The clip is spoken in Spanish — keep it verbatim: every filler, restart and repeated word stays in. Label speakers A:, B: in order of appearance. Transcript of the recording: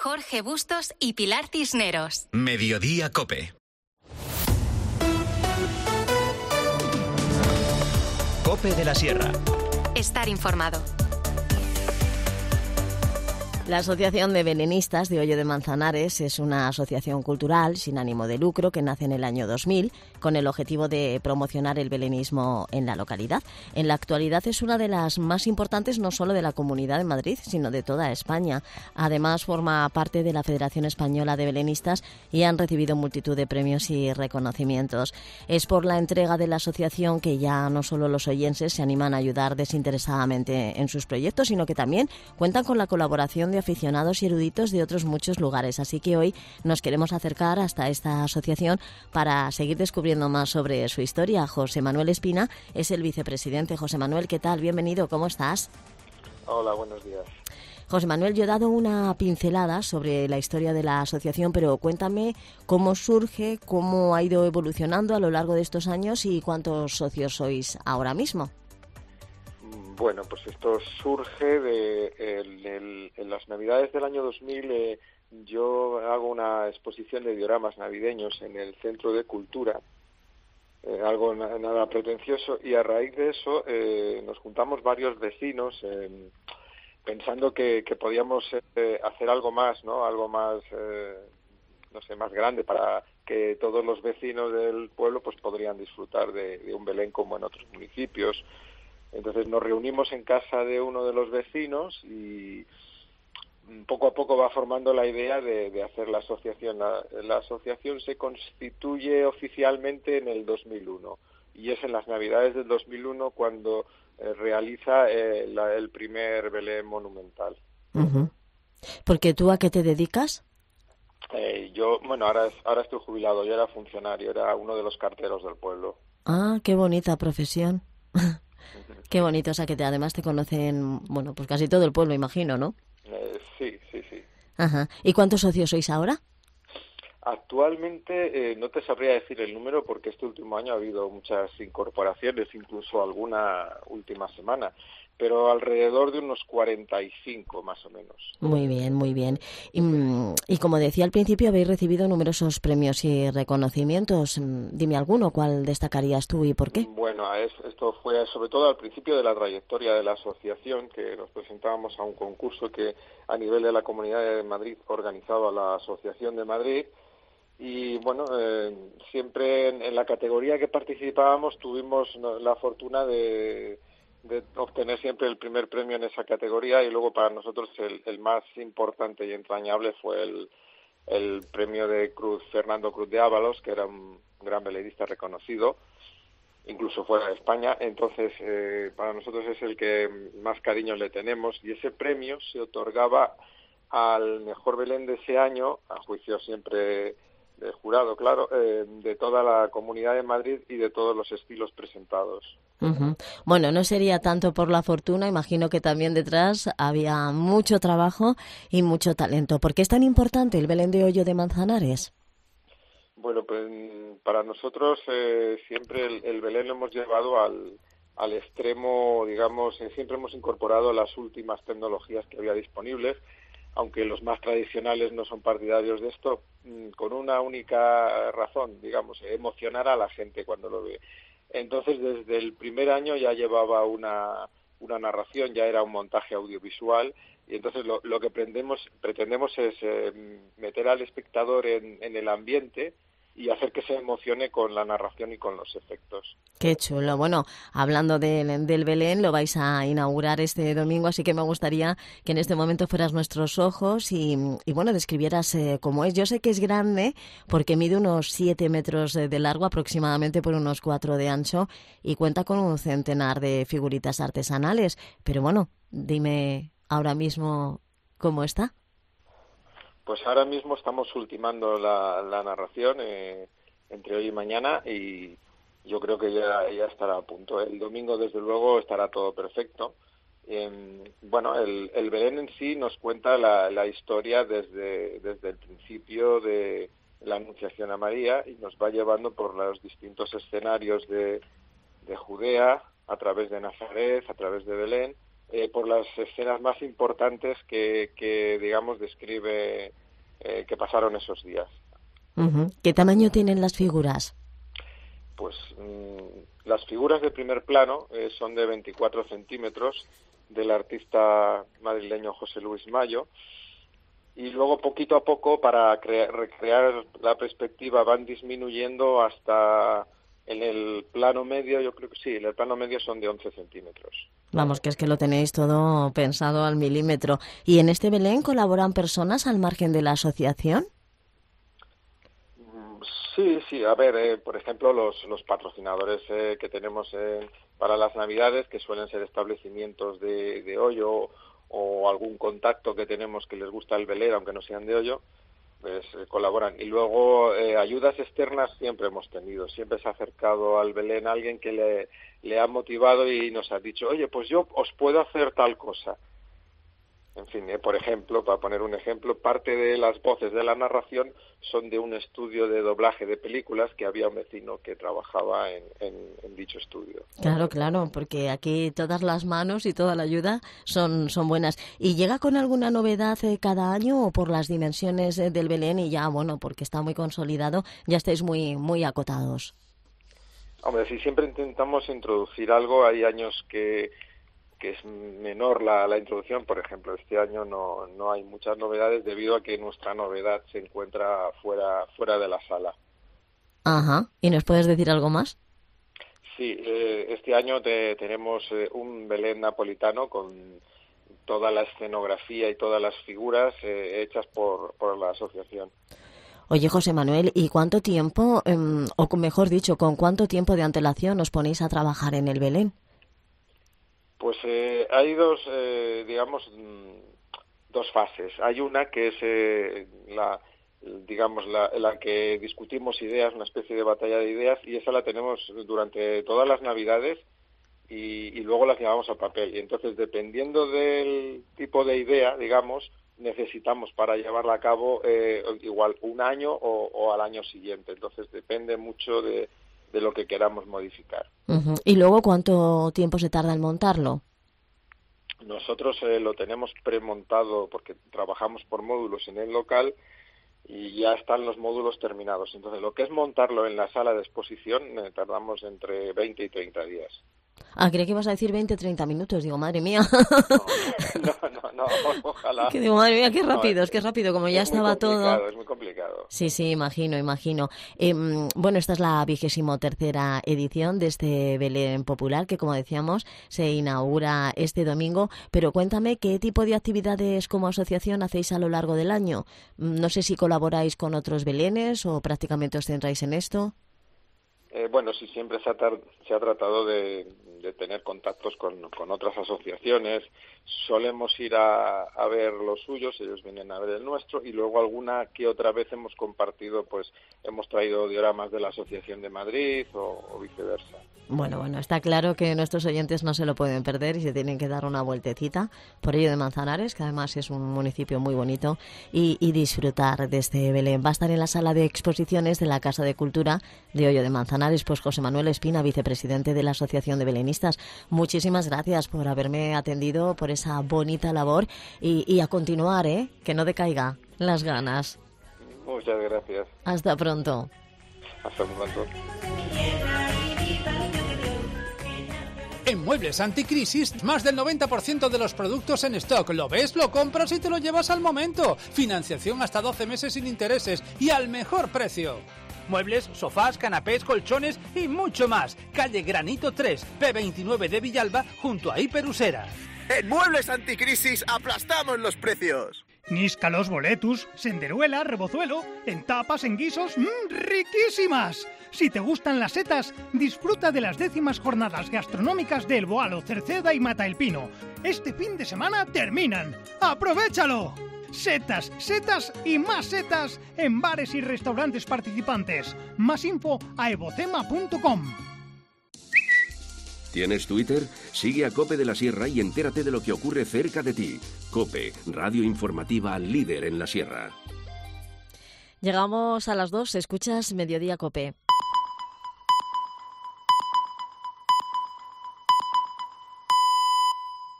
A: Jorge Bustos y Pilar Cisneros.
B: Mediodía COPE. COPE de la Sierra.
A: Estar informado.
C: La Asociación de Belenistas de Hoyo de Manzanares es una asociación cultural sin ánimo de lucro que nace en el año dos mil con el objetivo de promocionar el belenismo en la localidad. En la actualidad es una de las más importantes no solo de la Comunidad de Madrid, sino de toda España. Además forma parte de la Federación Española de Belenistas y han recibido multitud de premios y reconocimientos. Es por la entrega de la asociación que ya no solo los oyenses se animan a ayudar desinteresadamente en sus proyectos, sino que también cuentan con la colaboración de aficionados y eruditos de otros muchos lugares. Así que hoy nos queremos acercar hasta esta asociación para seguir descubriendo más sobre su historia. José Manuel Espina es el vicepresidente. José Manuel, ¿qué tal? Bienvenido, ¿cómo estás?
D: Hola, buenos días.
C: José Manuel, yo he dado una pincelada sobre la historia de la asociación, pero cuéntame cómo surge, cómo ha ido evolucionando a lo largo de estos años y cuántos socios sois ahora mismo.
D: Bueno, pues esto surge de el, el, en las Navidades del año dos mil. Eh, yo hago una exposición de dioramas navideños en el Centro de Cultura, eh, algo na, nada pretencioso, y a raíz de eso eh, nos juntamos varios vecinos eh, pensando que, que podíamos eh, hacer algo más, ¿no? Algo más, eh, no sé, más grande para que todos los vecinos del pueblo pues podrían disfrutar de, de un Belén como en otros municipios. Entonces nos reunimos en casa de uno de los vecinos y poco a poco va formando la idea de, de hacer la asociación. La, la asociación se constituye oficialmente en el dos mil uno y es en las Navidades del dos mil uno cuando eh, realiza eh, la, el primer Belén monumental.
C: Uh-huh. ¿Porque tú a qué te dedicas?
D: Eh, yo, bueno, ahora, ahora estoy jubilado, yo era funcionario, era uno de los carteros del pueblo.
C: Ah, qué bonita profesión. Qué bonito, o sea que te, además te conocen, bueno, pues casi todo el pueblo, imagino, ¿no?
D: Eh, sí, sí, sí.
C: Ajá. ¿Y cuántos socios sois ahora?
D: Actualmente eh, no te sabría decir el número porque este último año ha habido muchas incorporaciones, incluso alguna última semana, pero alrededor de unos cuarenta y cinco más o menos.
C: Muy bien, muy bien. Y, y como decía al principio, habéis recibido numerosos premios y reconocimientos. Dime alguno, ¿cuál destacarías tú y por qué?
D: Bueno, esto fue sobre todo al principio de la trayectoria de la asociación, que nos presentábamos a un concurso que a nivel de la Comunidad de Madrid organizaba la Asociación de Madrid. Y bueno, eh, siempre en, en la categoría que participábamos tuvimos la fortuna de, de obtener siempre el primer premio en esa categoría, y luego para nosotros el, el más importante y entrañable fue el, el premio de Cruz Fernando Cruz de Ábalos, que era un gran veledista reconocido, incluso fuera de España. Entonces, eh, para nosotros es el que más cariño le tenemos, y ese premio se otorgaba al mejor Belén de ese año, a juicio siempre de jurado, claro, eh, de toda la Comunidad de Madrid y de todos los estilos presentados.
C: Uh-huh. Bueno, no sería tanto por la fortuna, imagino que también detrás había mucho trabajo y mucho talento. ¿Por qué es tan importante el Belén de Hoyo de Manzanares?
D: Bueno, pues para nosotros eh, siempre el, el Belén lo hemos llevado al, al extremo, digamos, eh, siempre hemos incorporado las últimas tecnologías que había disponibles, aunque los más tradicionales no son partidarios de esto, con una única razón, digamos, emocionar a la gente cuando lo ve. Entonces, desde el primer año ya llevaba una, una narración, ya era un montaje audiovisual, y entonces lo, lo que pretendemos, pretendemos es eh, meter al espectador en, en el ambiente y hacer que se emocione con la narración y con los efectos.
C: Qué chulo. Bueno, hablando del, del Belén, lo vais a inaugurar este domingo, así que me gustaría que en este momento fueras nuestros ojos y, y bueno, describieras eh, cómo es. Yo sé que es grande porque mide unos siete metros de largo, aproximadamente por unos cuatro de ancho, y cuenta con un centenar de figuritas artesanales. Pero bueno, dime ahora mismo cómo está.
D: Pues ahora mismo estamos ultimando la, la narración eh, entre hoy y mañana, y yo creo que ya, ya estará a punto. El domingo, desde luego, estará todo perfecto. Eh, bueno, el, el Belén en sí nos cuenta la, la historia desde, desde el principio de la Anunciación a María, y nos va llevando por los distintos escenarios de, de Judea, a través de Nazaret, a través de Belén, eh, por las escenas más importantes que, que digamos, describe eh, que pasaron esos días.
C: Uh-huh. ¿Qué tamaño tienen las figuras?
D: Pues mmm, las figuras de primer plano eh, son de veinticuatro centímetros, del artista madrileño José Luis Mayo, y luego poquito a poco, para crear, recrear la perspectiva, van disminuyendo hasta en el plano medio. Yo creo que sí, en el plano medio son de once centímetros.
C: Vamos, que es que lo tenéis todo pensado al milímetro. ¿Y en este Belén colaboran personas al margen de la asociación?
D: Sí, sí, a ver, eh, por ejemplo, los, los patrocinadores eh, que tenemos eh, para las Navidades, que suelen ser establecimientos de, de Hoyo, o algún contacto que tenemos que les gusta el Belén, aunque no sean de Hoyo, pues eh, colaboran. Y luego eh, ayudas externas siempre hemos tenido, siempre se ha acercado al Belén alguien que le, le ha motivado y nos ha dicho, oye, pues yo os puedo hacer tal cosa. En fin, eh, por ejemplo, para poner un ejemplo, parte de las voces de la narración son de un estudio de doblaje de películas que había un vecino que trabajaba en, en, en dicho estudio.
C: Claro, claro, porque aquí todas las manos y toda la ayuda son, son buenas. ¿Y llega con alguna novedad eh, cada año o por las dimensiones eh, del Belén y ya, bueno, porque está muy consolidado, ya estáis muy, muy acotados?
D: Hombre, si siempre intentamos introducir algo, hay años que... que es menor la, la introducción. Por ejemplo, este año no, no hay muchas novedades debido a que nuestra novedad se encuentra fuera fuera de la sala.
C: Ajá. ¿Y nos puedes decir algo más?
D: Sí, eh, este año te, tenemos eh, un Belén napolitano con toda la escenografía y todas las figuras eh, hechas por, por la asociación.
C: Oye, José Manuel, ¿y cuánto tiempo, eh, o mejor dicho, con cuánto tiempo de antelación os ponéis a trabajar en el Belén?
D: Pues eh, hay dos, eh, digamos, dos fases. Hay una que es eh, la, digamos, la, la que discutimos ideas, una especie de batalla de ideas, y esa la tenemos durante todas las Navidades y, y luego las llevamos a papel. Y entonces, dependiendo del tipo de idea, digamos, necesitamos para llevarla a cabo eh, igual un año o, o al año siguiente. Entonces, depende mucho de de lo que queramos modificar.
C: Uh-huh. ¿Y luego cuánto tiempo se tarda en montarlo?
D: Nosotros eh, lo tenemos premontado porque trabajamos por módulos en el local y ya están los módulos terminados. Entonces, lo que es montarlo en la sala de exposición eh, tardamos entre veinte y treinta días.
C: Ah, creí que ibas a decir veinte, treinta minutos. Digo, madre mía.
D: No, no, no, no, ojalá.
C: Que digo, madre mía, qué rápido,
D: no,
C: es que rápido, como ya estaba todo.
D: Es muy complicado.
C: Sí, sí, imagino, imagino. Eh, bueno, esta es la vigésimo tercera edición de este Belén Popular, que como decíamos, se inaugura este domingo. Pero cuéntame, ¿qué tipo de actividades como asociación hacéis a lo largo del año? No sé si colaboráis con otros Belenes o prácticamente os centráis en esto.
D: Eh, bueno, sí, siempre se ha, tar- se ha tratado de, de tener contactos con, con otras asociaciones. Solemos ir a, a ver los suyos, ellos vienen a ver el nuestro, y luego alguna que otra vez hemos compartido, pues hemos traído dioramas de la Asociación de Madrid o, o viceversa.
C: Bueno, bueno, está claro que nuestros oyentes no se lo pueden perder y se tienen que dar una vueltecita por Hoyo de Manzanares, que además es un municipio muy bonito, y, y disfrutar de este Belén. Va a estar en la sala de exposiciones de la Casa de Cultura de Hoyo de Manzanares, pues José Manuel Espina, vicepresidente de la Asociación de Belenistas. Muchísimas gracias por haberme atendido, por esa bonita labor y, y a continuar, ¿eh? Que no decaiga las ganas.
D: Muchas gracias.
C: Hasta pronto.
D: Hasta pronto.
E: En Muebles Anticrisis, más del noventa por ciento de los productos en stock. ¿Lo ves? Lo compras y te lo llevas al momento. Financiación hasta doce meses sin intereses y al mejor precio. Muebles, sofás, canapés, colchones y mucho más. Calle Granito tres, P veintinueve de Villalba, junto a Hiperusera.
F: En Muebles Anticrisis aplastamos los precios.
G: Níscalos, boletus, senderuela, rebozuelo, en tapas, en guisos, mmm, riquísimas. Si te gustan las setas, disfruta de las décimas jornadas gastronómicas de El Boalo, Cerceda y Mata el Pino. Este fin de semana terminan. ¡Aprovéchalo! Setas, setas y más setas en bares y restaurantes participantes. Más info a evocema punto com.
H: ¿Tienes Twitter? Sigue a COPE de la Sierra y entérate de lo que ocurre cerca de ti. COPE, radio informativa líder en la Sierra.
C: Llegamos a las dos, escuchas Mediodía COPE.